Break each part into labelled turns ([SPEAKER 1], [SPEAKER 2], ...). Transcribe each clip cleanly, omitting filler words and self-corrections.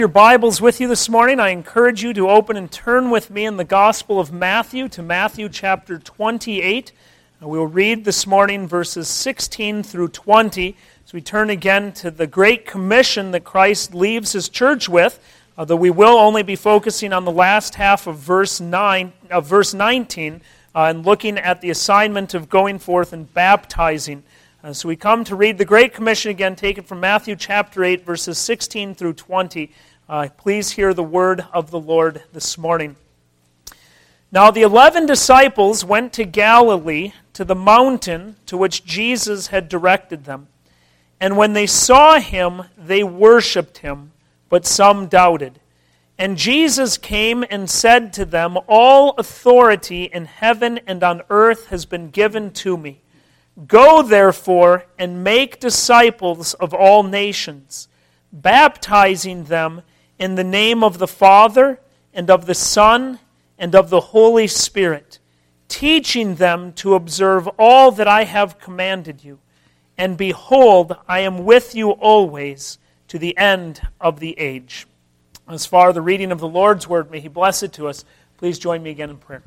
[SPEAKER 1] Your Bibles with you this morning. I encourage you to open and turn with me in the Gospel of Matthew to Matthew chapter 28. We will read this morning verses 16 through 20 as we turn again to the Great Commission that Christ leaves His church with, although we will only be focusing on the last half of verse 19 and looking at the assignment of going forth and baptizing. So we come to read the Great Commission again, taken from Matthew chapter 8, verses 16 through 20. Please hear the word of the Lord this morning. Now the 11 disciples went to Galilee, to the mountain to which Jesus had directed them. And when they saw Him, they worshipped Him, but some doubted. And Jesus came and said to them, "All authority in heaven and on earth has been given to me. Go, therefore, and make disciples of all nations, baptizing them in the name of the Father, and of the Son, and of the Holy Spirit, teaching them to observe all that I have commanded you. And behold, I am with you always to the end of the age." As far the reading of the Lord's Word, may He bless it to us. Please join me again in prayer.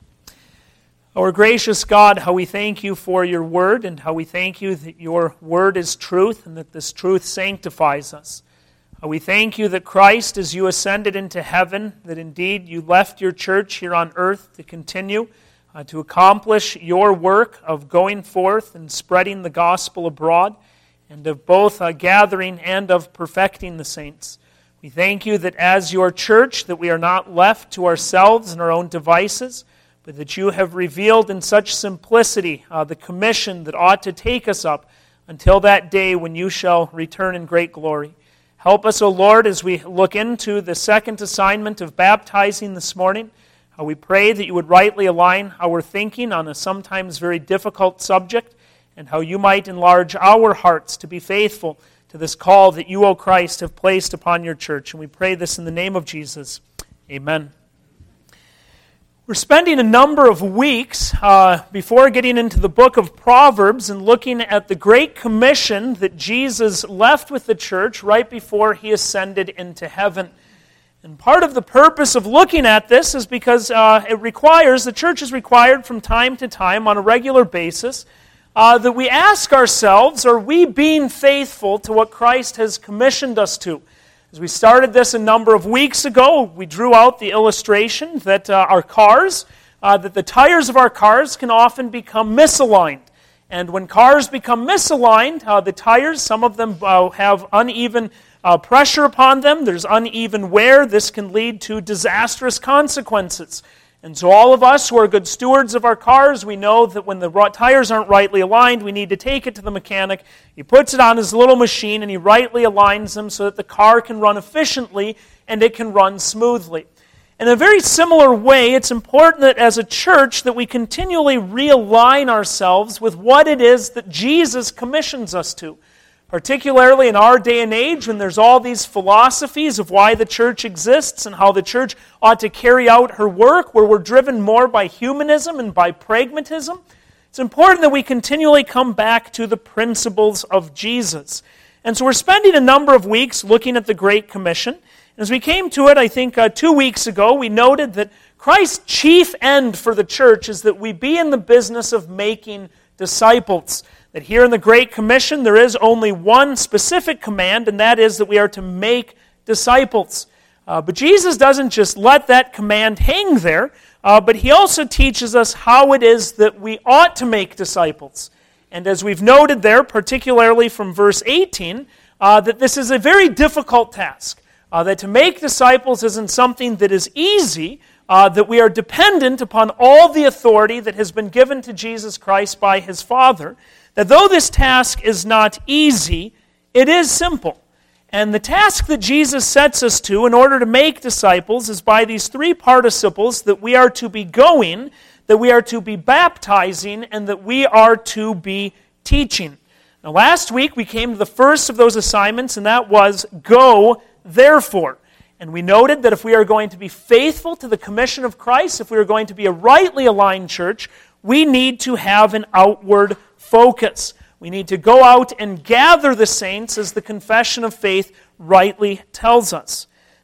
[SPEAKER 1] Our gracious God, how we thank You for Your Word, and how we thank You that Your Word is truth, and that this truth sanctifies us. We thank You that Christ, as You ascended into heaven, that indeed You left Your church here on earth to continue to accomplish Your work of going forth and spreading the gospel abroad, and of both gathering and of perfecting the saints. We thank You that as Your church, that we are not left to ourselves and our own devices, but that You have revealed in such simplicity the commission that ought to take us up until that day when You shall return in great glory. Help us, O Lord, as we look into the second assignment of baptizing this morning. We pray that You would rightly align our thinking on a sometimes very difficult subject, and how You might enlarge our hearts to be faithful to this call that You, O Christ, have placed upon Your church. And we pray this in the name of Jesus. Amen. We're spending a number of weeks before getting into the book of Proverbs and looking at the Great Commission that Jesus left with the church right before He ascended into heaven. And part of the purpose of looking at this is because the church is required from time to time on a regular basis that we ask ourselves, are we being faithful to what Christ has commissioned us to? As we started this a number of weeks ago, we drew out the illustration that that the tires of our cars can often become misaligned. And when cars become misaligned, the tires, some of them have uneven pressure upon them. There's uneven wear. This can lead to disastrous consequences. And so all of us who are good stewards of our cars, we know that when the tires aren't rightly aligned, we need to take it to the mechanic. He puts it on his little machine and he rightly aligns them so that the car can run efficiently and it can run smoothly. In a very similar way, it's important that as a church that we continually realign ourselves with what it is that Jesus commissions us to. Particularly in our day and age when there's all these philosophies of why the church exists and how the church ought to carry out her work, where we're driven more by humanism and by pragmatism, it's important that we continually come back to the principles of Jesus. And so we're spending a number of weeks looking at the Great Commission. And as we came to it, I think 2 weeks ago, we noted that Christ's chief end for the church is that we be in the business of making disciples. That here in the Great Commission there is only one specific command, and that is that we are to make disciples. But Jesus doesn't just let that command hang there, but He also teaches us how it is that we ought to make disciples. And as we've noted there, particularly from verse 18, that this is a very difficult task. That to make disciples isn't something that is easy, that we are dependent upon all the authority that has been given to Jesus Christ by His Father. That though this task is not easy, it is simple. And the task that Jesus sets us to in order to make disciples is by these three participles that we are to be going, that we are to be baptizing, and that we are to be teaching. Now last week we came to the first of those assignments, and that was, go, therefore. And we noted that if we are going to be faithful to the commission of Christ, if we are going to be a rightly aligned church, we need to have an outward focus. We need to go out and gather the saints, as the confession of faith rightly tells us.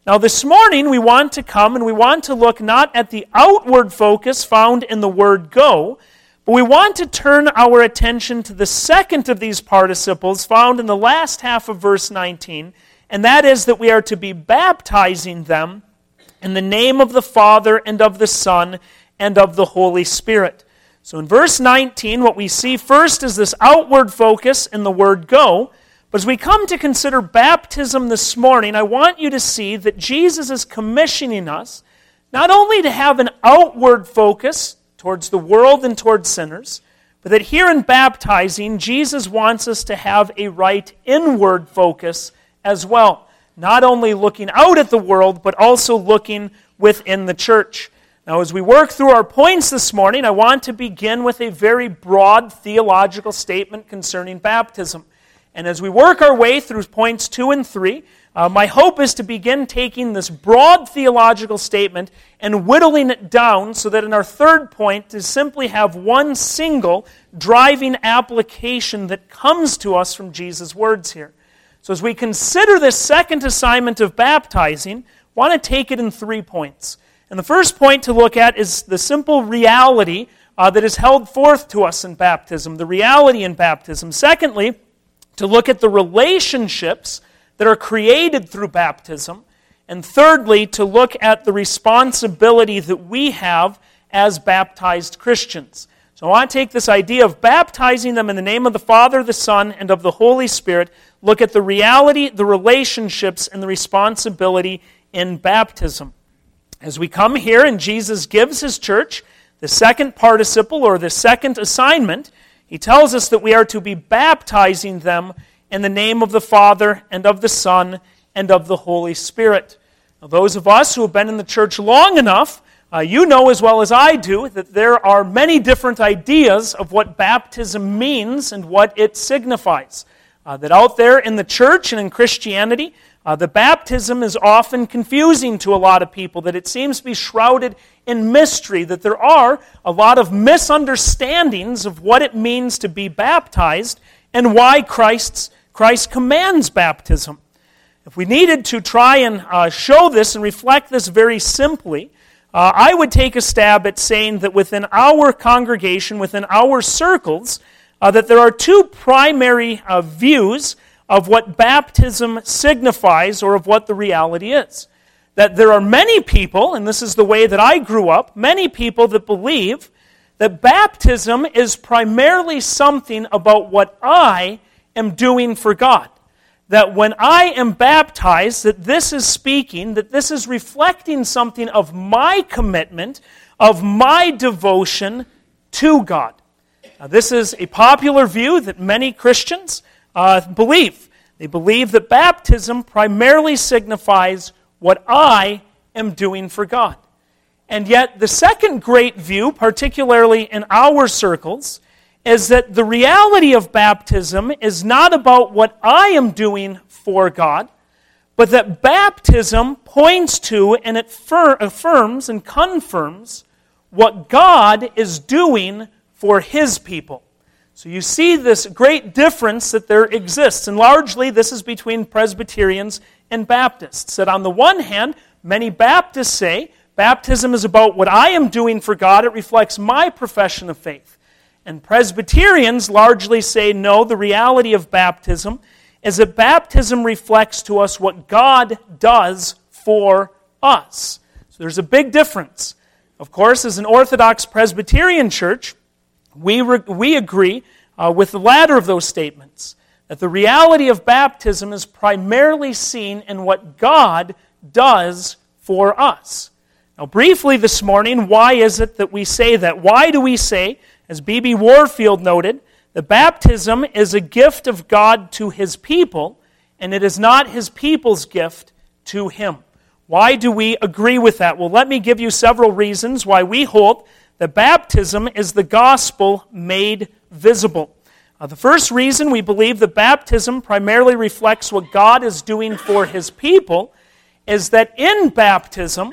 [SPEAKER 1] Now this morning we want to come and we want to look not at the outward focus found in the word go, but we want to turn our attention to the second of these participles found in the last half of verse 19, and that is that we are to be baptizing them in the name of the Father and of the Son and of the Holy Spirit. So in verse 19, what we see first is this outward focus in the word go. But as we come to consider baptism this morning, I want you to see that Jesus is commissioning us not only to have an outward focus towards the world and towards sinners, but that here in baptizing, Jesus wants us to have a right inward focus as well. Not only looking out at the world, but also looking within the church. Now, as we work through our points this morning, I want to begin with a very broad theological statement concerning baptism. And as we work our way through points 2 and 3, my hope is to begin taking this broad theological statement and whittling it down so that in our third point to simply have one single driving application that comes to us from Jesus' words here. So as we consider this second assignment of baptizing, I want to take it in 3 points. And the first point to look at is the simple reality that is held forth to us in baptism, the reality in baptism. Secondly, to look at the relationships that are created through baptism. And thirdly, to look at the responsibility that we have as baptized Christians. So I want to take this idea of baptizing them in the name of the Father, the Son, and of the Holy Spirit, look at the reality, the relationships, and the responsibility in baptism. As we come here and Jesus gives His church the second participle or the second assignment, He tells us that we are to be baptizing them in the name of the Father and of the Son and of the Holy Spirit. Now, those of us who have been in the church long enough, you know as well as I do that there are many different ideas of what baptism means and what it signifies. That out there in the church and in Christianity, the baptism is often confusing to a lot of people, that it seems to be shrouded in mystery, that there are a lot of misunderstandings of what it means to be baptized and why Christ commands baptism. If we needed to try and show this and reflect this very simply, I would take a stab at saying that within our congregation, within our circles, that there are two primary views of what baptism signifies or of what the reality is. That there are many people, and this is the way that I grew up, many people that believe that baptism is primarily something about what I am doing for God. That when I am baptized, that this is speaking, that this is reflecting something of my commitment, of my devotion to God. Now, this is a popular view that many Christians believe. They believe that baptism primarily signifies what I am doing for God. And yet, the second great view, particularly in our circles, is that the reality of baptism is not about what I am doing for God, but that baptism points to and it affirms and confirms what God is doing for His people. So you see this great difference that there exists, and largely this is between Presbyterians and Baptists. That on the one hand, many Baptists say, baptism is about what I am doing for God, it reflects my profession of faith. And Presbyterians largely say, no, the reality of baptism is that baptism reflects to us what God does for us. So there's a big difference. Of course, as an Orthodox Presbyterian church, we agree with the latter of those statements, that the reality of baptism is primarily seen in what God does for us. Now, briefly this morning, why is it that we say that? Why do we say, as B.B. Warfield noted, that baptism is a gift of God to His people, and it is not His people's gift to Him? Why do we agree with that? Well, let me give you several reasons why we hold that baptism is the gospel made visible. The first reason we believe that baptism primarily reflects what God is doing for His people is that in baptism,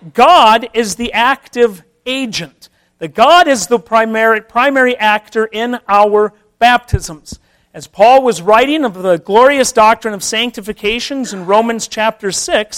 [SPEAKER 1] God is the active agent. That God is the primary actor in our baptisms. As Paul was writing of the glorious doctrine of sanctifications in Romans chapter 6,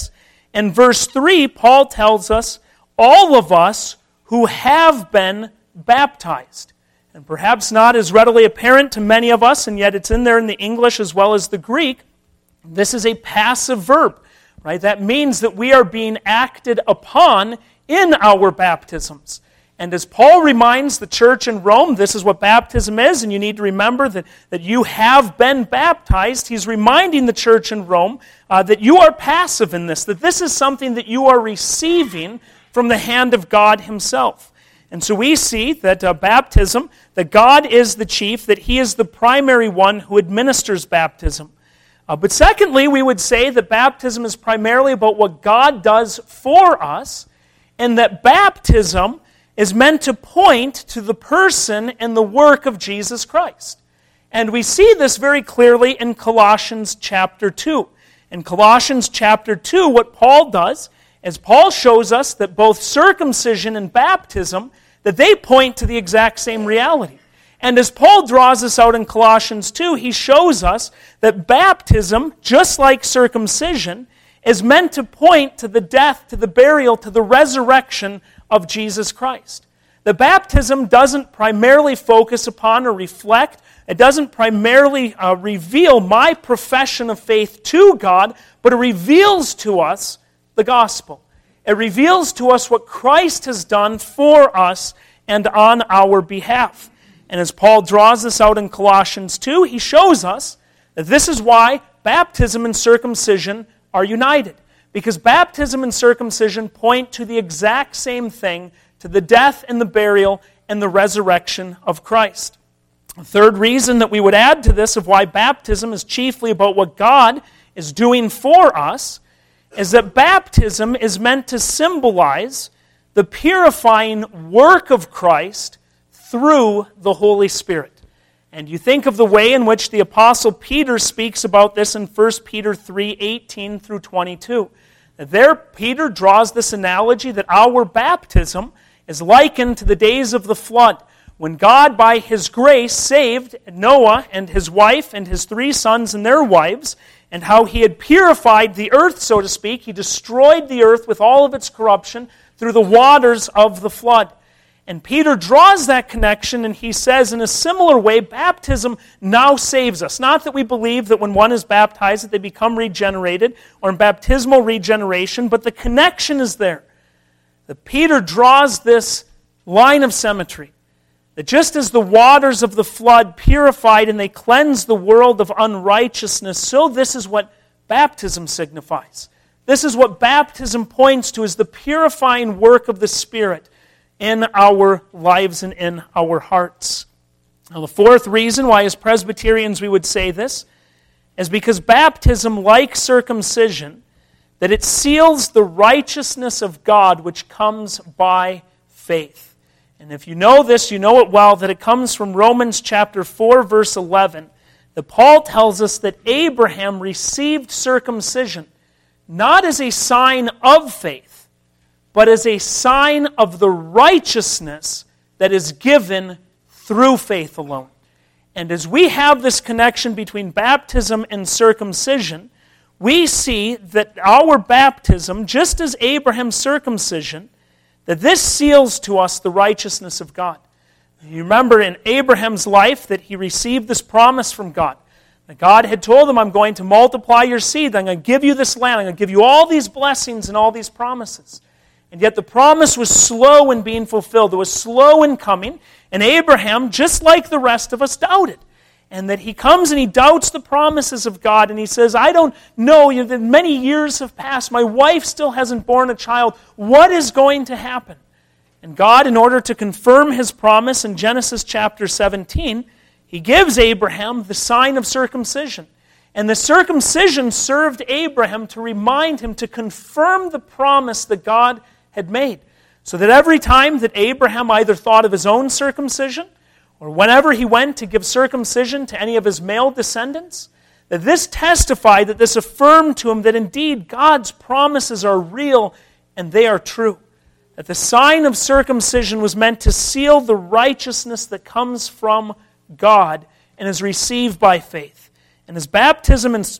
[SPEAKER 1] And verse 3, Paul tells us, all of us who have been baptized. And perhaps not as readily apparent to many of us, and yet it's in there in the English as well as the Greek. This is a passive verb, right? That means that we are being acted upon in our baptisms. And as Paul reminds the church in Rome, this is what baptism is, and you need to remember that you have been baptized. He's reminding the church in Rome that you are passive in this, that this is something that you are receiving from the hand of God Himself. And so we see that baptism, that God is the chief, that He is the primary one who administers baptism. But secondly, we would say that baptism is primarily about what God does for us, and that baptism is meant to point to the person and the work of Jesus Christ. And we see this very clearly in Colossians chapter 2. In Colossians chapter 2, what Paul does is Paul shows us that both circumcision and baptism, that they point to the exact same reality. And as Paul draws this out in Colossians 2, he shows us that baptism, just like circumcision, is meant to point to the death, to the burial, to the resurrection of Jesus Christ. The baptism doesn't primarily focus upon or reflect, it doesn't primarily reveal my profession of faith to God, but it reveals to us the gospel. It reveals to us what Christ has done for us and on our behalf. And as Paul draws this out in Colossians 2, he shows us that this is why baptism and circumcision are united. Because baptism and circumcision point to the exact same thing, to the death and the burial and the resurrection of Christ. A third reason that we would add to this of why baptism is chiefly about what God is doing for us is that baptism is meant to symbolize the purifying work of Christ through the Holy Spirit. And you think of the way in which the Apostle Peter speaks about this in 1 Peter 3:18 through 22. There, Peter draws this analogy that our baptism is likened to the days of the flood, when God, by His grace, saved Noah and his wife and his 3 sons and their wives, and how He had purified the earth, so to speak. He destroyed the earth with all of its corruption through the waters of the flood. And Peter draws that connection, and he says, in a similar way, baptism now saves us. Not that we believe that when one is baptized that they become regenerated, or in baptismal regeneration, but the connection is there. That Peter draws this line of symmetry. That just as the waters of the flood purified and they cleansed the world of unrighteousness, so this is what baptism signifies. This is what baptism points to, is the purifying work of the Spirit in our lives and in our hearts. Now, the fourth reason why as Presbyterians we would say this is because baptism, like circumcision, that it seals the righteousness of God which comes by faith. And if you know this, you know it well, that it comes from Romans chapter 4, verse 11, that Paul tells us that Abraham received circumcision not as a sign of faith, but as a sign of the righteousness that is given through faith alone. And as we have this connection between baptism and circumcision, we see that our baptism, just as Abraham's circumcision, that this seals to us the righteousness of God. You remember in Abraham's life that he received this promise from God. That God had told him, I'm going to multiply your seed, I'm going to give you this land, I'm going to give you all these blessings and all these promises. And yet the promise was slow in being fulfilled. It was slow in coming. And Abraham, just like the rest of us, doubted. And that he comes and he doubts the promises of God. And he says, I don't know, that many years have passed. My wife still hasn't borne a child. What is going to happen? And God, in order to confirm His promise in Genesis chapter 17, He gives Abraham the sign of circumcision. And the circumcision served Abraham to remind him, to confirm the promise that God had made. So that every time that Abraham either thought of his own circumcision, or whenever he went to give circumcision to any of his male descendants, that this testified, that this affirmed to him that indeed God's promises are real and they are true. That the sign of circumcision was meant to seal the righteousness that comes from God and is received by faith. And as baptism and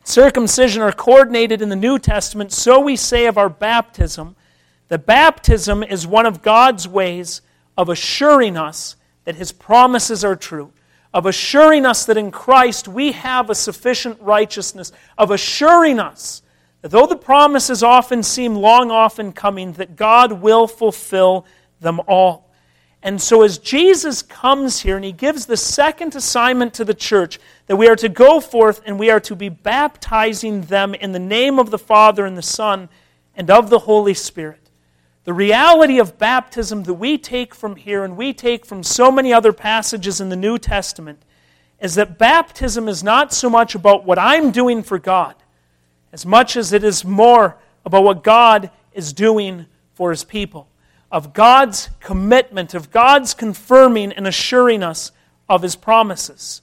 [SPEAKER 1] circumcision are coordinated in the New Testament, so we say of our baptism that baptism is one of God's ways of assuring us that His promises are true, of assuring us that in Christ we have a sufficient righteousness, of assuring us that though the promises often seem long off in coming, that God will fulfill them all. And so as Jesus comes here and He gives the second assignment to the church, that we are to go forth and we are to be baptizing them in the name of the Father and the Son and of the Holy Spirit. The reality of baptism that we take from here and we take from so many other passages in the New Testament is that baptism is not so much about what I'm doing for God as much as it is more about what God is doing for His people, of God's commitment, of God's confirming and assuring us of His promises.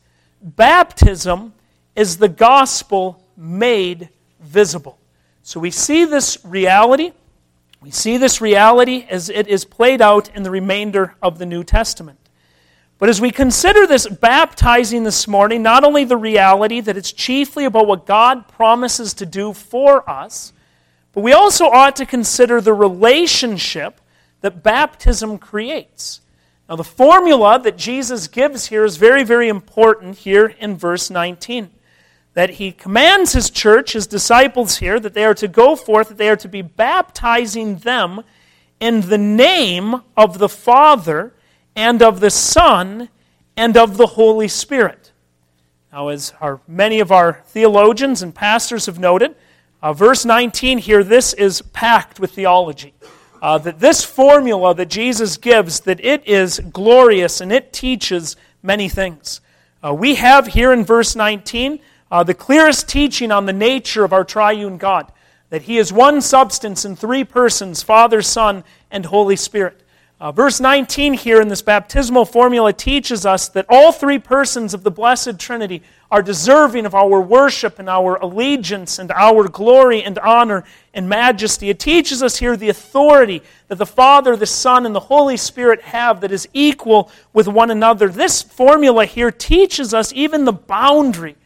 [SPEAKER 1] Baptism is the gospel made visible. So we see this reality. We see this reality as it is played out in the remainder of the New Testament. But as we consider this baptizing this morning, not only the reality that it's chiefly about what God promises to do for us, but we also ought to consider the relationship that baptism creates. Now, the formula that Jesus gives here is very, very important here in verse 19. That He commands His church, His disciples here, that they are to go forth, that they are to be baptizing them in the name of the Father and of the Son and of the Holy Spirit. Now, as many of our theologians and pastors have noted, verse 19 here, this is packed with theology. That this formula that Jesus gives, that it is glorious and it teaches many things. We have here in verse 19 the clearest teaching on the nature of our triune God, that He is one substance in three persons, Father, Son, and Holy Spirit. Verse 19 here in this baptismal formula teaches us that all three persons of the Blessed Trinity are deserving of our worship and our allegiance and our glory and honor and majesty. It teaches us here the authority that the Father, the Son, and the Holy Spirit have that is equal with one another. This formula here teaches us even the boundary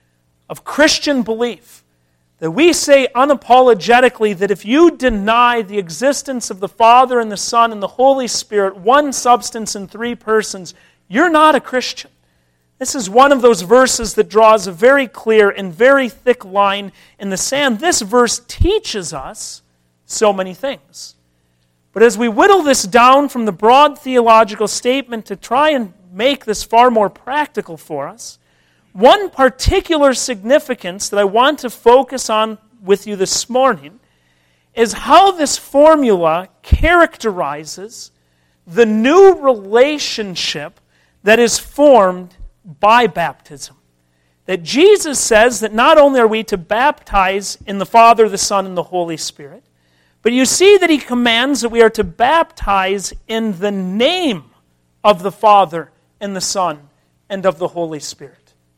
[SPEAKER 1] of Christian belief. That we say unapologetically that if you deny the existence of the Father and the Son and the Holy Spirit, one substance in three persons, you're not a Christian. This is one of those verses that draws a very clear and very thick line in the sand. This verse teaches us so many things. But as we whittle this down from the broad theological statement to try and make this far more practical for us, one particular significance that I want to focus on with you this morning is how this formula characterizes the new relationship that is formed by baptism. That Jesus says that not only are we to baptize in the Father, the Son, and the Holy Spirit, but you see that He commands that we are to baptize in the name of the Father and the Son and of the Holy Spirit.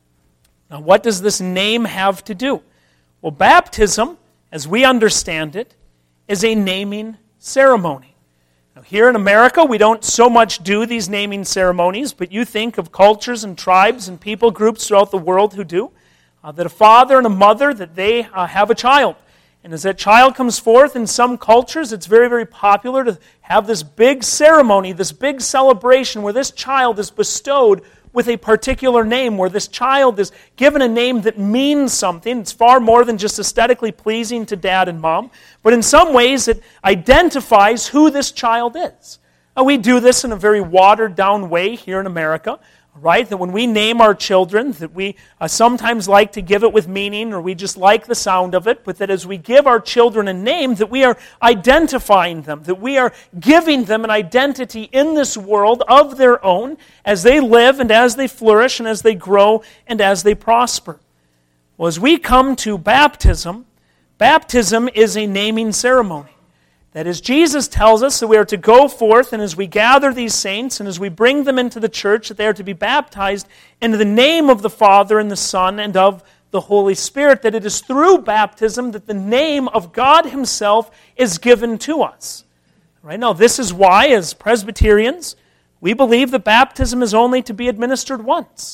[SPEAKER 1] Now, what does this name have to do? Well, baptism, as we understand it, is a naming ceremony. Now, here in America, we don't so much do these naming ceremonies, but you think of cultures and tribes and people groups throughout the world who do, that a father and a mother, that they have a child. And as that child comes forth, in some cultures, it's very, very popular to have this big ceremony, this big celebration where this child is bestowed with a particular name, where this child is given a name that means something. It's far more than just aesthetically pleasing to dad and mom, but in some ways it identifies who this child is. Now, we do this in a very watered-down way here in America, right? That when we name our children, that we sometimes like to give it with meaning, or we just like the sound of it, but that as we give our children a name, that we are identifying them, that we are giving them an identity in this world of their own as they live and as they flourish and as they grow and as they prosper. Well, as we come to baptism, baptism is a naming ceremony. That as Jesus tells us that we are to go forth, and as we gather these saints, and as we bring them into the church, that they are to be baptized in the name of the Father and the Son and of the Holy Spirit, that it is through baptism that the name of God Himself is given to us. Right now, this is why, as Presbyterians, we believe that baptism is only to be administered once.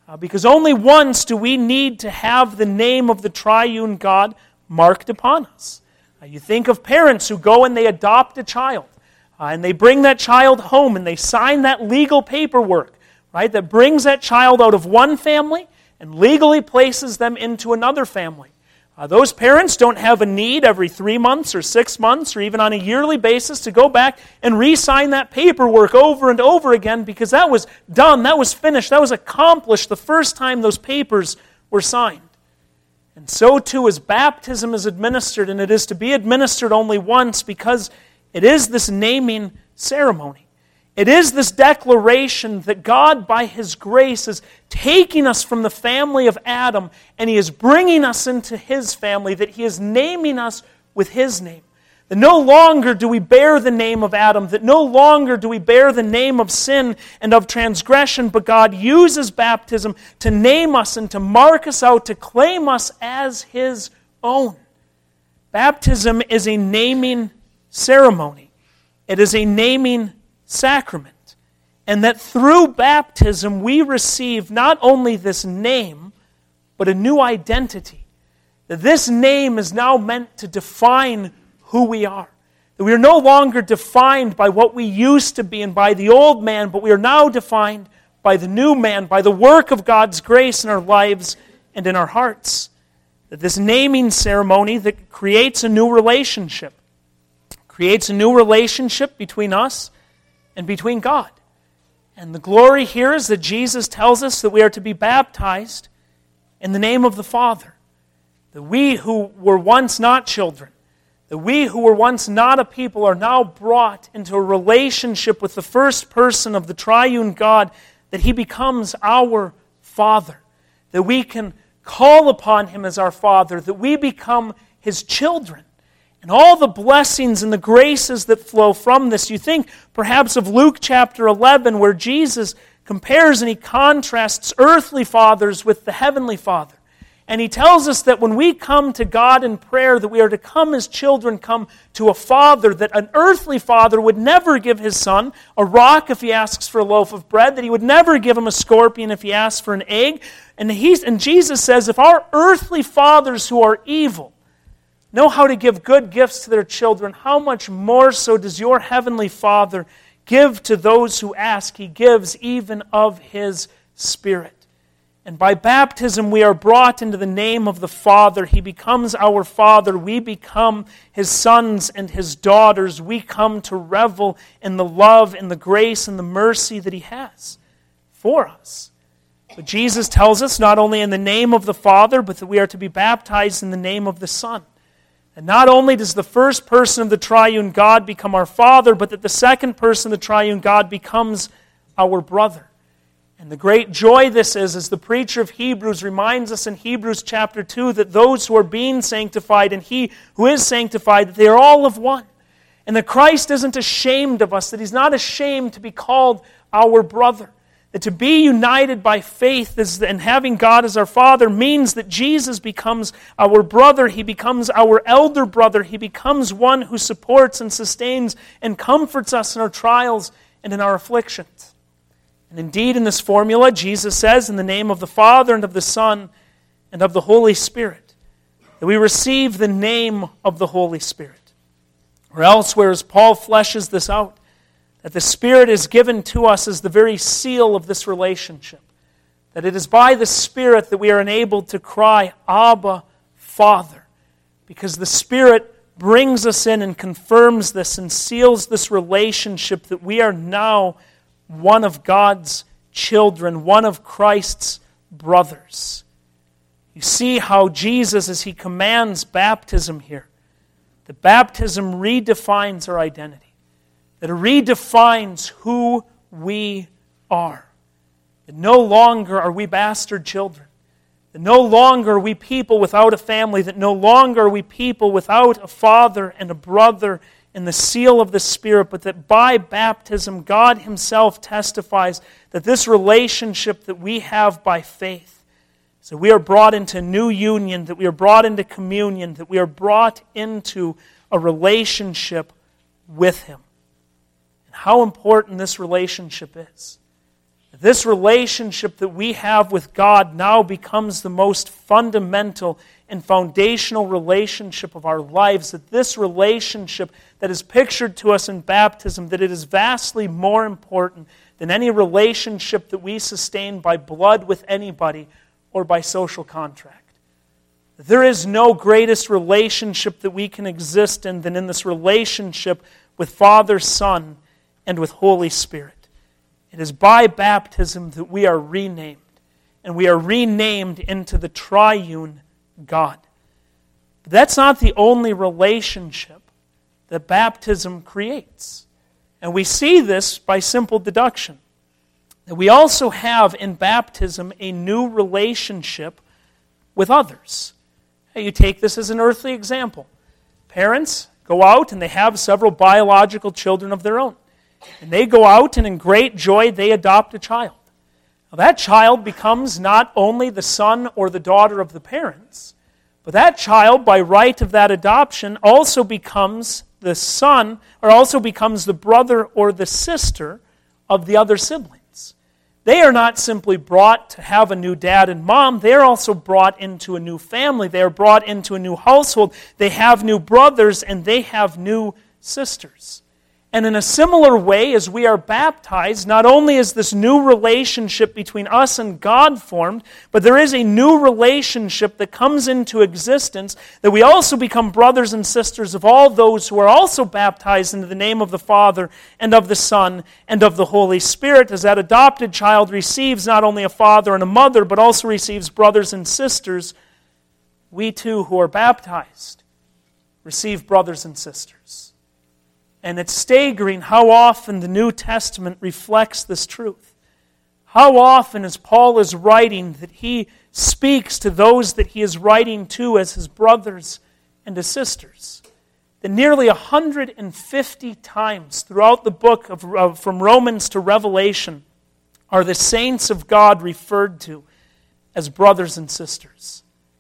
[SPEAKER 1] Because only once do we need to have the name of the triune God marked upon us. You think of parents who go and they adopt a child, and they bring that child home and they sign that legal paperwork, right, that brings that child out of one family and legally places them into another family. Those parents don't have a need every 3 months or 6 months or even on a yearly basis to go back and re-sign that paperwork over and over again, because that was done, that was finished, that was accomplished the first time those papers were signed. And so too as baptism is administered, and it is to be administered only once because it is this naming ceremony. It is this declaration that God, by His grace, is taking us from the family of Adam and He is bringing us into His family, that He is naming us with His name. That no longer do we bear the name of Adam, that no longer do we bear the name of sin and of transgression, but God uses baptism to name us and to mark us out, to claim us as His own. Baptism is a naming ceremony. It is a naming sacrament. And that through baptism we receive not only this name, but a new identity. That this name is now meant to define who we are. That we are no longer defined by what we used to be and by the old man, but we are now defined by the new man, by the work of God's grace in our lives and in our hearts. That this naming ceremony that creates a new relationship. Creates a new relationship between us and between God. And the glory here is that Jesus tells us that we are to be baptized in the name of the Father. That we who were once not children, that we who were once not a people are now brought into a relationship with the first person of the triune God, that He becomes our Father. That we can call upon Him as our Father, that we become His children. And all the blessings and the graces that flow from this. You think perhaps of Luke chapter 11, where Jesus compares and He contrasts earthly fathers with the heavenly Father. And He tells us that when we come to God in prayer, that we are to come as children, come to a father, that an earthly father would never give his son a rock if he asks for a loaf of bread, that he would never give him a scorpion if he asks for an egg. And Jesus says, if our earthly fathers who are evil know how to give good gifts to their children, how much more so does your heavenly Father give to those who ask? He gives even of His Spirit. And by baptism we are brought into the name of the Father. He becomes our Father. We become His sons and His daughters. We come to revel in the love and the grace and the mercy that He has for us. But Jesus tells us not only in the name of the Father, but that we are to be baptized in the name of the Son. And not only does the first person of the triune God become our Father, but that the second person of the triune God becomes our brother. And the great joy this is, as the preacher of Hebrews reminds us in Hebrews chapter 2, that those who are being sanctified and He who is sanctified, that they are all of one. And that Christ isn't ashamed of us, that He's not ashamed to be called our brother. That to be united by faith and having God as our Father means that Jesus becomes our brother. He becomes our elder brother. He becomes one who supports and sustains and comforts us in our trials and in our afflictions. And indeed, in this formula, Jesus says, in the name of the Father and of the Son and of the Holy Spirit, that we receive the name of the Holy Spirit. Or elsewhere, as Paul fleshes this out, that the Spirit is given to us as the very seal of this relationship. That it is by the Spirit that we are enabled to cry, Abba, Father. Because the Spirit brings us in and confirms this and seals this relationship that we are now one of God's children, one of Christ's brothers. You see how Jesus, as He commands baptism here, that baptism redefines our identity. That it redefines who we are. That no longer are we bastard children. That no longer are we people without a family. That no longer are we people without a father and a brother in the seal of the Spirit. But that by baptism, God Himself testifies that this relationship that we have by faith, so we are brought into new union, that we are brought into communion, that we are brought into a relationship with Him. How important this relationship is. This relationship that we have with God now becomes the most fundamental and foundational relationship of our lives, that this relationship that is pictured to us in baptism, that it is vastly more important than any relationship that we sustain by blood with anybody or by social contract. There is no greatest relationship that we can exist in than in this relationship with Father, Son, and with Holy Spirit. It is by baptism that we are renamed, and we are renamed into the triune God. But that's not the only relationship that baptism creates. And we see this by simple deduction. That we also have in baptism a new relationship with others. You take this as an earthly example. Parents go out and they have several biological children of their own. And they go out and in great joy they adopt a child. Now, that child becomes not only the son or the daughter of the parents, but that child, by right of that adoption, also becomes the son, or also becomes the brother or the sister of the other siblings. They are not simply brought to have a new dad and mom, they are also brought into a new family. They are brought into a new household. They have new brothers and they have new sisters. And in a similar way, as we are baptized, not only is this new relationship between us and God formed, but there is a new relationship that comes into existence, that we also become brothers and sisters of all those who are also baptized into the name of the Father and of the Son and of the Holy Spirit, as that adopted child receives not only a father and a mother, but also receives brothers and sisters. We too, who are baptized, receive brothers and sisters. And it's staggering how often the New Testament reflects this truth. How often, as Paul is writing, that he speaks to those that he is writing to as his brothers and his sisters. That nearly 150 times throughout the book, from Romans to Revelation, are the saints of God referred to as brothers and sisters.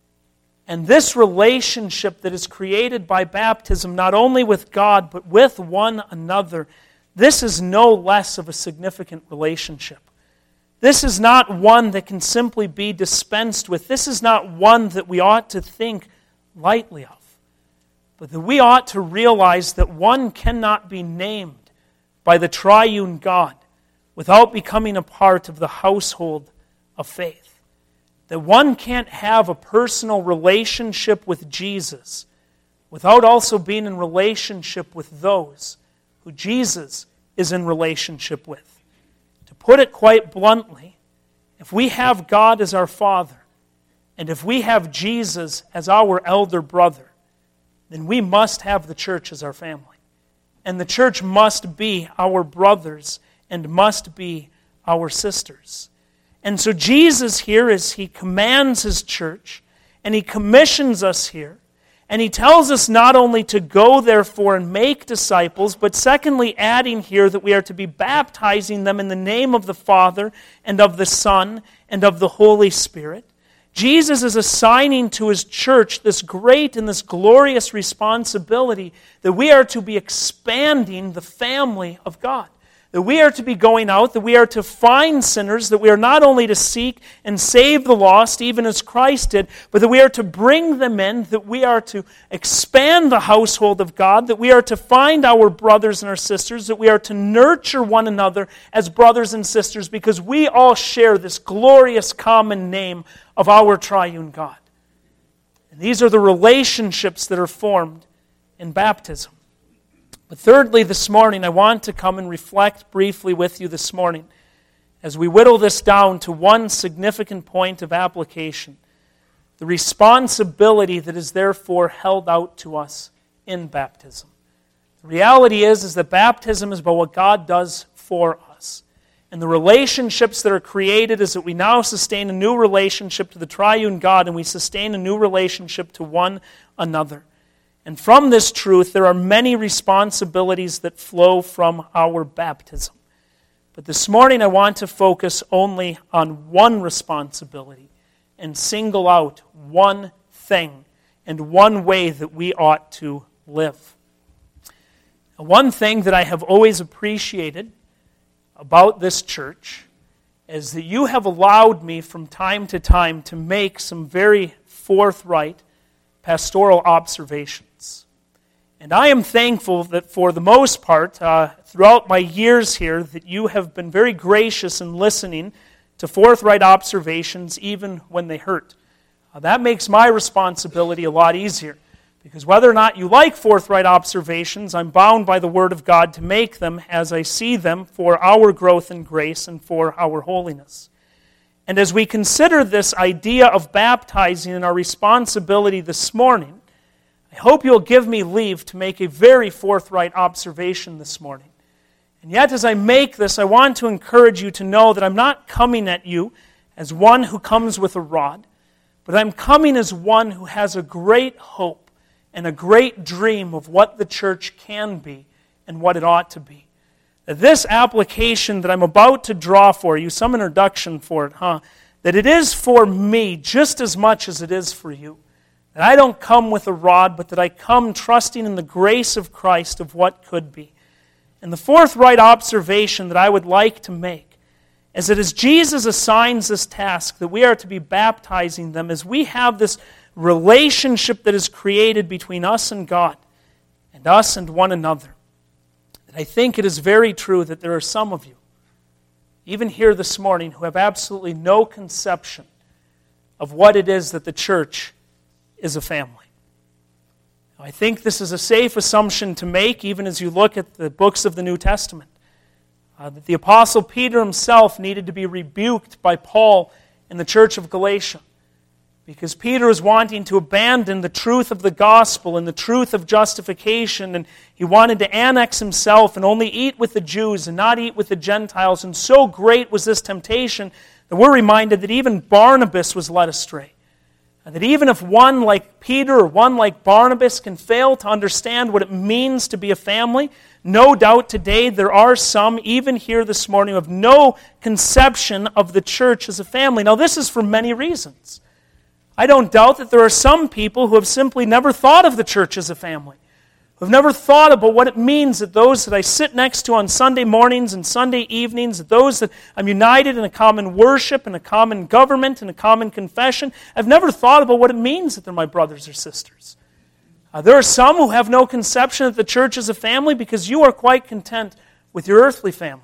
[SPEAKER 1] And this relationship that is created by baptism, not only with God, but with one another, this is no less of a significant relationship. This is not one that can simply be dispensed with. This is not one that we ought to think lightly of. But that we ought to realize that one cannot be named by the triune God without becoming a part of the household of faith. That one can't have a personal relationship with Jesus without also being in relationship with those who Jesus is in relationship with. To put it quite bluntly, if we have God as our Father, and if we have Jesus as our elder brother, then we must have the church as our family. And the church must be our brothers and must be our sisters. And so Jesus here, as he commands his church, and he commissions us here, and he tells us not only to go, therefore, and make disciples, but secondly, adding here that we are to be baptizing them in the name of the Father, and of the Son, and of the Holy Spirit. Jesus is assigning to his church this great and this glorious responsibility that we are to be expanding the family of God. That we are to be going out, that we are to find sinners, that we are not only to seek and save the lost, even as Christ did, but that we are to bring them in, that we are to expand the household of God, that we are to find our brothers and our sisters, that we are to nurture one another as brothers and sisters, because we all share this glorious common name of our triune God. And these are the relationships that are formed in baptism. But thirdly, this morning, I want to come and reflect briefly with you this morning as we whittle this down to one significant point of application, the responsibility that is therefore held out to us in baptism. The reality is that baptism is about what God does for us. And the relationships that are created is that we now sustain a new relationship to the triune God, and we sustain a new relationship to one another. And from this truth, there are many responsibilities that flow from our baptism. But this morning, I want to focus only on one responsibility and single out one thing and one way that we ought to live. One thing that I have always appreciated about this church is that you have allowed me from time to time to make some very forthright pastoral observations. And I am thankful that for the most part, throughout my years here, that you have been very gracious in listening to forthright observations even when they hurt. That makes my responsibility a lot easier. Because whether or not you like forthright observations, I'm bound by the Word of God to make them as I see them for our growth in grace and for our holiness. And as we consider this idea of baptizing and our responsibility this morning, I hope you'll give me leave to make a very forthright observation this morning. And yet as I make this, I want to encourage you to know that I'm not coming at you as one who comes with a rod, but I'm coming as one who has a great hope and a great dream of what the church can be and what it ought to be. This application that I'm about to draw for you, some introduction for it, that it is for me just as much as it is for you. That I don't come with a rod, but that I come trusting in the grace of Christ of what could be. And the forthright observation that I would like to make is that as Jesus assigns this task, that we are to be baptizing them, as we have this relationship that is created between us and God, and us and one another. And I think it is very true that there are some of you, even here this morning, who have absolutely no conception of what it is that the church is a family. I think this is a safe assumption to make, even as you look at the books of the New Testament. That the Apostle Peter himself needed to be rebuked by Paul in the church of Galatia. Because Peter is wanting to abandon the truth of the gospel and the truth of justification, and he wanted to annex himself and only eat with the Jews and not eat with the Gentiles. And so great was this temptation that we're reminded that even Barnabas was led astray. And that even if one like Peter or one like Barnabas can fail to understand what it means to be a family, no doubt today there are some, even here this morning, who have no conception of the church as a family. Now this is for many reasons. I don't doubt that there are some people who have simply never thought of the church as a family, who have never thought about what it means that those that I sit next to on Sunday mornings and Sunday evenings, that those that I'm united in a common worship and a common government and a common confession, I've never thought about what it means that they're my brothers or sisters. There are some who have no conception that the church is a family because you are quite content with your earthly family.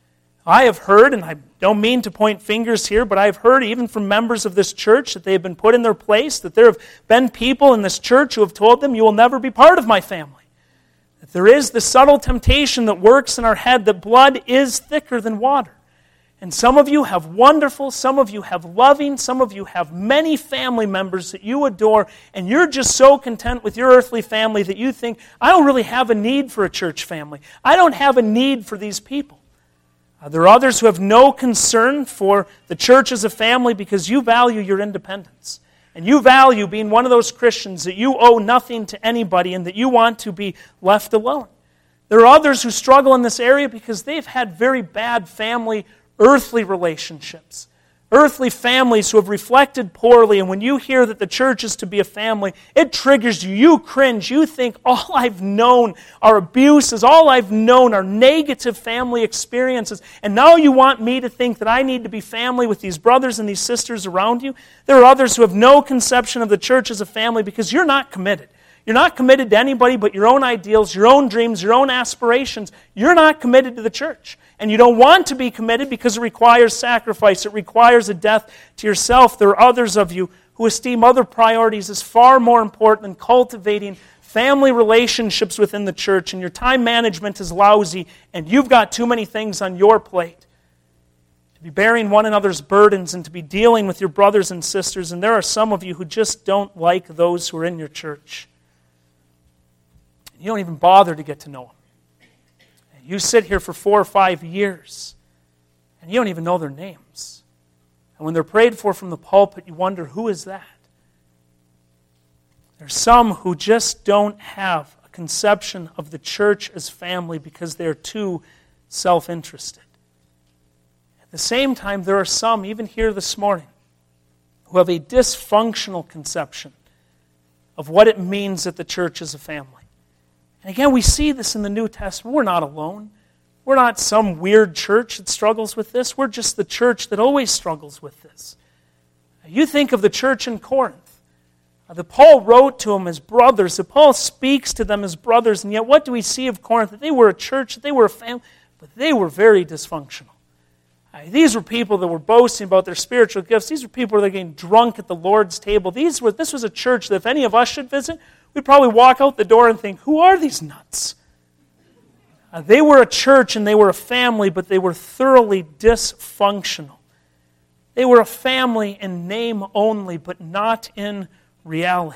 [SPEAKER 1] I have heard, and I don't mean to point fingers here, but I have heard even from members of this church that they have been put in their place, that there have been people in this church who have told them, you will never be part of my family. That there is the subtle temptation that works in our head that blood is thicker than water. And some of you have wonderful, some of you have loving, some of you have many family members that you adore, and you're just so content with your earthly family that you think, I don't really have a need for a church family. I don't have a need for these people. There are others who have no concern for the church as a family because you value your independence. And you value being one of those Christians that you owe nothing to anybody and that you want to be left alone. There are others who struggle in this area because they've had very bad family, earthly relationships. Earthly families who have reflected poorly, and when you hear that the church is to be a family, it triggers you. You cringe. You think, all I've known are abuses. All I've known are negative family experiences. And now you want me to think that I need to be family with these brothers and these sisters around you? There are others who have no conception of the church as a family because you're not committed. You're not committed to anybody but your own ideals, your own dreams, your own aspirations. You're not committed to the church. And you don't want to be committed because it requires sacrifice. It requires a death to yourself. There are others of you who esteem other priorities as far more important than cultivating family relationships within the church, and your time management is lousy, and you've got too many things on your plate to be bearing one another's burdens and to be dealing with your brothers and sisters. And there are some of you who just don't like those who are in your church. You don't even bother to get to know them. You sit here for 4 or 5 years, and you don't even know their names. And when they're prayed for from the pulpit, you wonder, who is that? There's some who just don't have a conception of the church as family because they're too self-interested. At the same time, there are some, even here this morning, who have a dysfunctional conception of what it means that the church is a family. And again, we see this in the New Testament. We're not alone. We're not some weird church that struggles with this. We're just the church that always struggles with this. You think of the church in Corinth. That Paul wrote to them as brothers, that Paul speaks to them as brothers, and yet what do we see of Corinth? That they were a church, that they were a family, but they were very dysfunctional. These were people that were boasting about their spiritual gifts. These were people that were getting drunk at the Lord's table. This was a church that if any of us should visit, we'd probably walk out the door and think, who are these nuts? They were a church and they were a family, but they were thoroughly dysfunctional. They were a family in name only, but not in reality.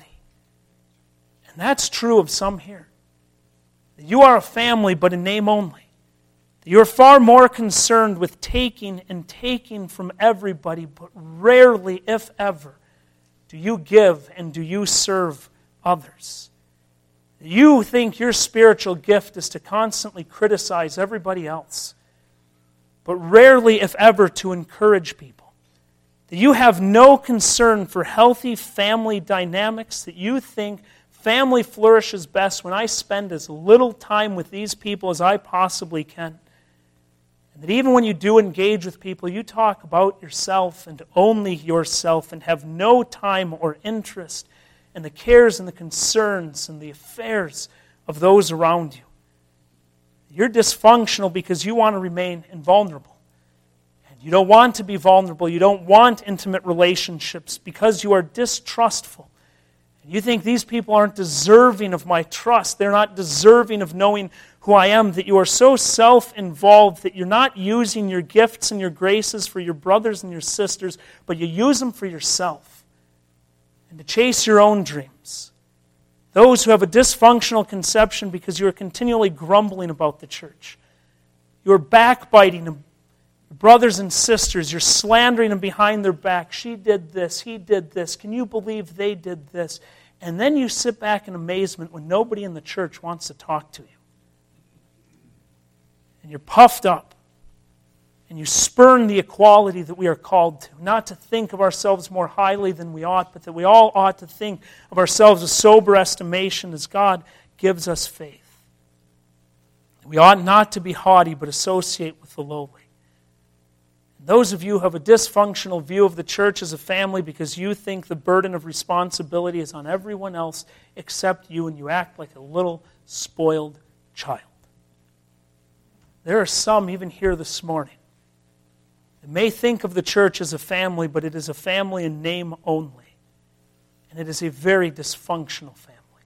[SPEAKER 1] And that's true of some here. You are a family, but in name only. You're far more concerned with taking and taking from everybody, but rarely, if ever, do you give and do you serve others. You think your spiritual gift is to constantly criticize everybody else, but rarely, if ever, to encourage people. That you have no concern for healthy family dynamics, that you think family flourishes best when I spend as little time with these people as I possibly can. And that even when you do engage with people, you talk about yourself and only yourself and have no time or interest in the cares and the concerns and the affairs of those around you. You're dysfunctional because you want to remain invulnerable. And you don't want to be vulnerable. You don't want intimate relationships because you are distrustful. And you think these people aren't deserving of my trust. They're not deserving of knowing who I am, that you are so self-involved that you're not using your gifts and your graces for your brothers and your sisters, but you use them for yourself and to chase your own dreams. Those who have a dysfunctional conception because you are continually grumbling about the church. You are backbiting your brothers and sisters. You're slandering them behind their back. She did this. He did this. Can you believe they did this? And then you sit back in amazement when nobody in the church wants to talk to you. And you're puffed up, and you spurn the equality that we are called to. Not to think of ourselves more highly than we ought, but that we all ought to think of ourselves with sober estimation as God gives us faith. We ought not to be haughty, but associate with the lowly. And those of you who have a dysfunctional view of the church as a family because you think the burden of responsibility is on everyone else except you, and you act like a little spoiled child. There are some, even here this morning, that may think of the church as a family, but it is a family in name only. And it is a very dysfunctional family.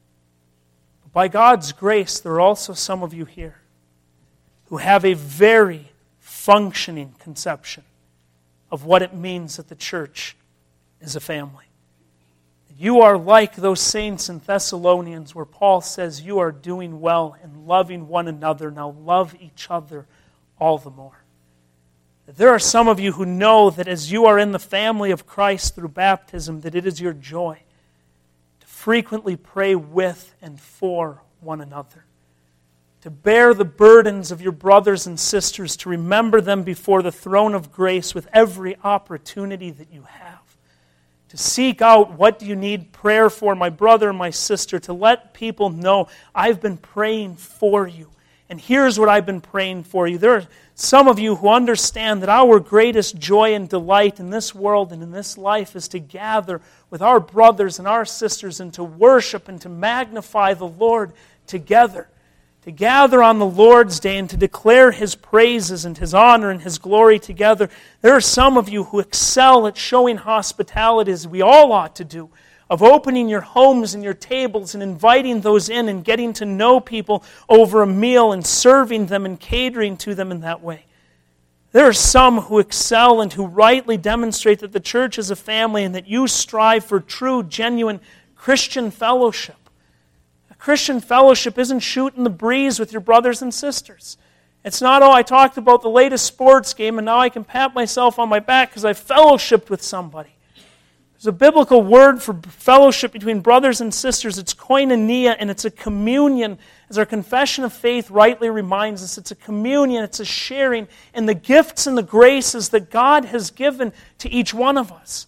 [SPEAKER 1] But by God's grace, there are also some of you here who have a very functioning conception of what it means that the church is a family. You are like those saints in Thessalonians where Paul says you are doing well and loving one another. Now love each other all the more. There are some of you who know that as you are in the family of Christ through baptism, that it is your joy to frequently pray with and for one another. To bear the burdens of your brothers and sisters, to remember them before the throne of grace with every opportunity that you have. To seek out what do you need prayer for, my brother and my sister, to let people know I've been praying for you. And here's what I've been praying for you. There are some of you who understand that our greatest joy and delight in this world and in this life is to gather with our brothers and our sisters and to worship and to magnify the Lord together. To gather on the Lord's Day and to declare His praises and His honor and His glory together. There are some of you who excel at showing hospitality, as we all ought to do, of opening your homes and your tables and inviting those in and getting to know people over a meal and serving them and catering to them in that way. There are some who excel and who rightly demonstrate that the church is a family and that you strive for true, genuine Christian fellowship. Christian fellowship isn't shooting the breeze with your brothers and sisters. It's not, I talked about the latest sports game and now I can pat myself on my back because I fellowshipped with somebody. There's a biblical word for fellowship between brothers and sisters. It's koinonia, and it's a communion. As our confession of faith rightly reminds us, it's a communion, it's a sharing in the gifts and the graces that God has given to each one of us.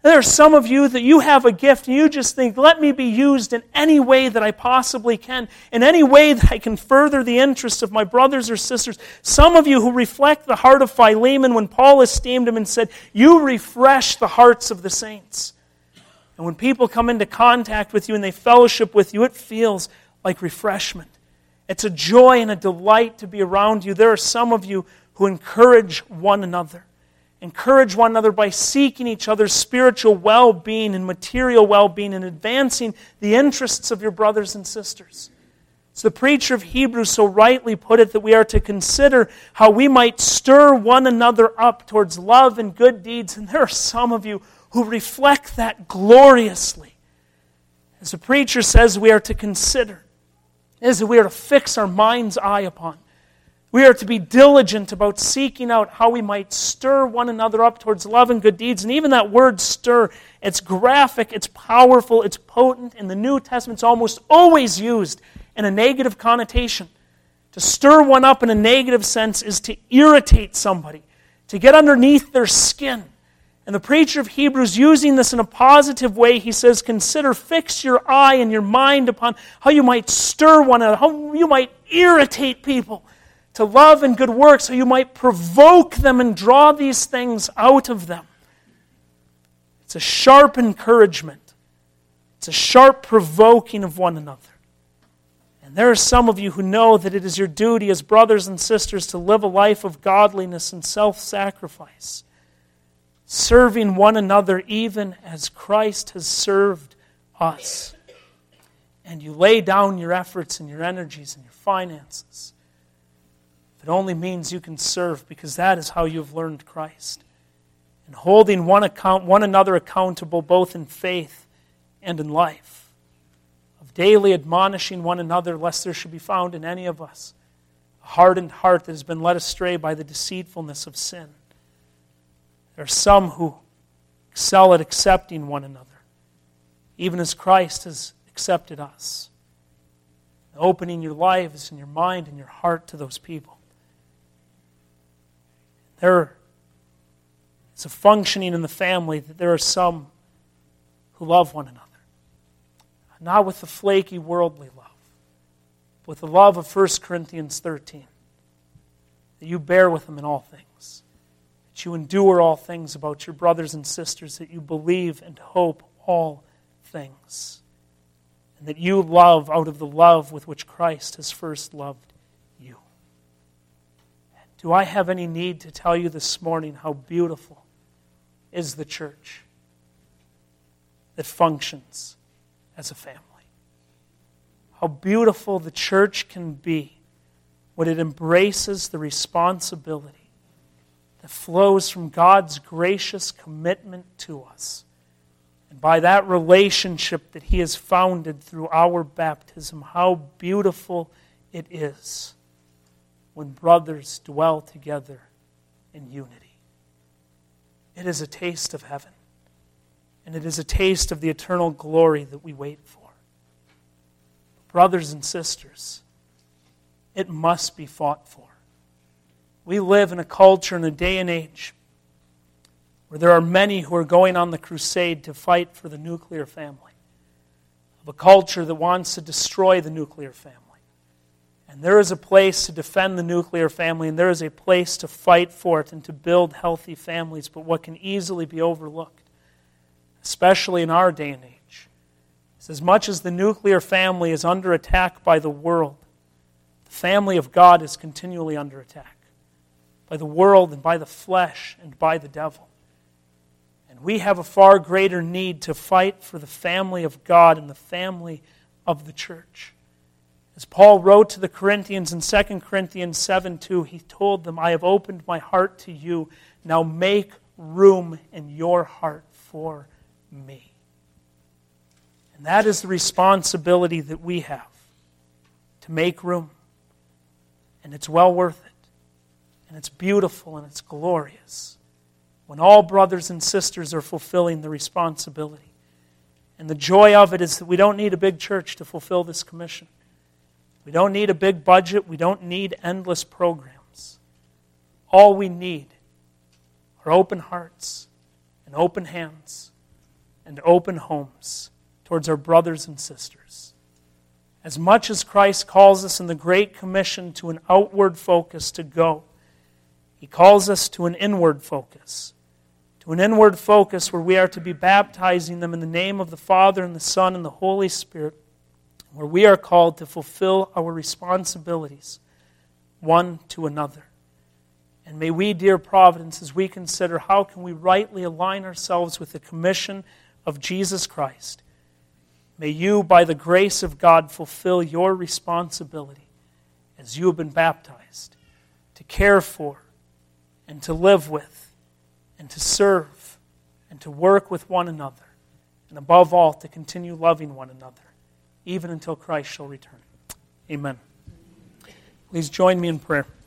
[SPEAKER 1] There are some of you that you have a gift and you just think, let me be used in any way that I possibly can, in any way that I can further the interests of my brothers or sisters. Some of you who reflect the heart of Philemon when Paul esteemed him and said, you refresh the hearts of the saints. And when people come into contact with you and they fellowship with you, it feels like refreshment. It's a joy and a delight to be around you. There are some of you who encourage one another. Encourage one another by seeking each other's spiritual well-being and material well-being and advancing the interests of your brothers and sisters. So the preacher of Hebrews so rightly put it that we are to consider how we might stir one another up towards love and good deeds. And there are some of you who reflect that gloriously. As the preacher says, we are to consider, is that we are to fix our mind's eye upon. We are to be diligent about seeking out how we might stir one another up towards love and good deeds. And even that word stir, it's graphic, it's powerful, it's potent. In the New Testament, it's almost always used in a negative connotation. To stir one up in a negative sense is to irritate somebody, to get underneath their skin. And the preacher of Hebrews, using this in a positive way, he says, consider, fix your eye and your mind upon how you might stir one another, how you might irritate people to love and good works, so you might provoke them and draw these things out of them. It's a sharp encouragement. It's a sharp provoking of one another. And there are some of you who know that it is your duty as brothers and sisters to live a life of godliness and self-sacrifice, serving one another even as Christ has served us. And you lay down your efforts and your energies and your finances. It only means you can serve because that is how you've learned Christ. And holding one another accountable both in faith and in life. Of daily admonishing one another lest there should be found in any of us a hardened heart that has been led astray by the deceitfulness of sin. There are some who excel at accepting one another, even as Christ has accepted us. Opening your lives and your mind and your heart to those people. There is a functioning in the family that there are some who love one another. Not with the flaky worldly love, but with the love of 1 Corinthians 13. That you bear with them in all things. That you endure all things about your brothers and sisters. That you believe and hope all things. And that you love out of the love with which Christ has first loved you. Do I have any need to tell you this morning how beautiful is the church that functions as a family? How beautiful the church can be when it embraces the responsibility that flows from God's gracious commitment to us. And by that relationship that He has founded through our baptism, how beautiful it is when brothers dwell together in unity. It is a taste of heaven. And it is a taste of the eternal glory that we wait for. Brothers and sisters, it must be fought for. We live in a culture and a day and age where there are many who are going on the crusade to fight for the nuclear family. Of a culture that wants to destroy the nuclear family. And there is a place to defend the nuclear family, and there is a place to fight for it and to build healthy families. But what can easily be overlooked, especially in our day and age, is as much as the nuclear family is under attack by the world, the family of God is continually under attack by the world and by the flesh and by the devil. And we have a far greater need to fight for the family of God and the family of the church. As Paul wrote to the Corinthians in 2 Corinthians 7:2, he told them, I have opened my heart to you. Now make room in your heart for me. And that is the responsibility that we have, to make room. And it's well worth it. And it's beautiful and it's glorious when all brothers and sisters are fulfilling the responsibility. And the joy of it is that we don't need a big church to fulfill this commission. We don't need a big budget. We don't need endless programs. All we need are open hearts and open hands and open homes towards our brothers and sisters. As much as Christ calls us in the Great Commission to an outward focus to go, He calls us to an inward focus. To an inward focus where we are to be baptizing them in the name of the Father and the Son and the Holy Spirit, where we are called to fulfill our responsibilities one to another. And may we, dear Providence, as we consider how can we rightly align ourselves with the commission of Jesus Christ, may you, by the grace of God, fulfill your responsibility as you have been baptized, to care for and to live with and to serve and to work with one another, and above all, to continue loving one another, even until Christ shall return. Amen. Please join me in prayer.